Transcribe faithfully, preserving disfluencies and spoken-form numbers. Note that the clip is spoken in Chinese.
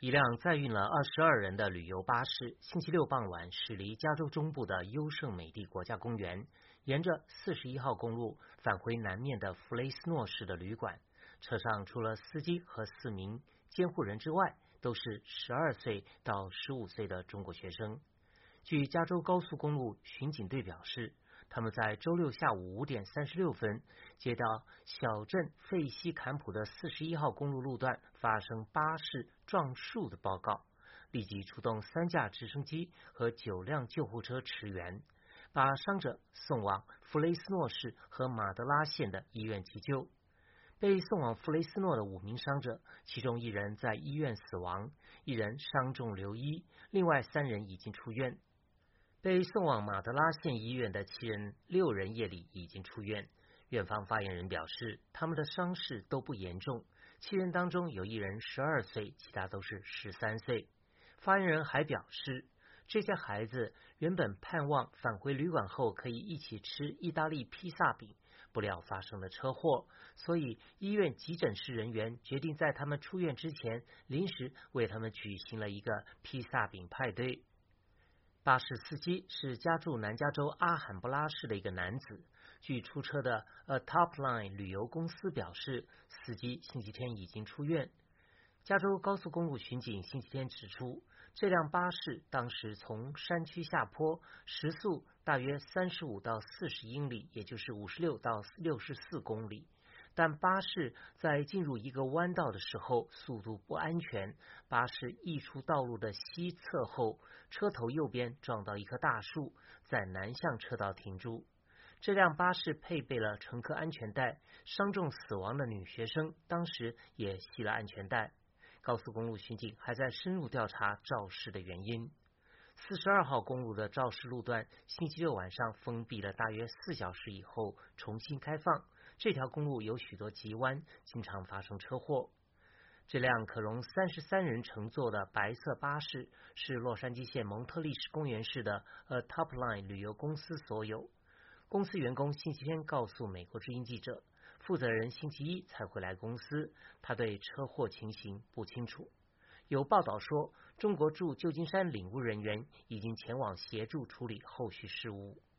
一辆载运了二十二人的旅游巴士，星期六傍晚驶离加州中部的优胜美地国家公园，沿着四十一号公路返回南面的弗雷斯诺市的旅馆。车上除了司机和四名监护人之外，都是十二岁到十五岁的中国学生。据加州高速公路巡警队表示，他们在周六下午五点三十六分接到小镇费西坎普的四十一号公路路段发生巴士撞树的报告，立即出动三架直升机和九辆救护车驰援，把伤者送往弗雷斯诺市和马德拉县的医院急救。被送往弗雷斯诺的五名伤者，其中一人在医院死亡，一人伤重留医，另外三人已经出院。被送往马德拉县医院的七人，六人夜里已经出院。院方发言人表示，他们的伤势都不严重，七人当中有一人十二岁，其他都是十三岁。发言人还表示，这些孩子原本盼望返回旅馆后可以一起吃意大利披萨饼，不料发生了车祸，所以医院急诊室人员决定在他们出院之前，临时为他们举行了一个披萨饼派对。巴士司机是家住南加州阿罕布拉市的一个男子。据出车的 A Top Line 旅游公司表示，司机星期天已经出院。加州高速公路巡警星期天指出，这辆巴士当时从山区下坡，时速大约三十五到四十英里，也就是五十六到六十四公里。但巴士在进入一个弯道的时候速度不安全，巴士溢出道路的西侧后，车头右边撞到一棵大树，在南向车道停住。这辆巴士配备了乘客安全带，伤重死亡的女学生当时也系了安全带。高速公路巡警还在深入调查肇事的原因。四十二号公路的肇事路段星期六晚上封闭了大约四小时以后重新开放，这条公路有许多急弯，经常发生车祸。这辆可容三十三人乘坐的白色巴士是洛杉矶县蒙特利什公园市的 A Top Line 旅游公司所有。公司员工星期天告诉美国之音记者，负责人星期一才回来公司，他对车祸情形不清楚。有报道说，中国驻旧金山领务人员已经前往协助处理后续事务。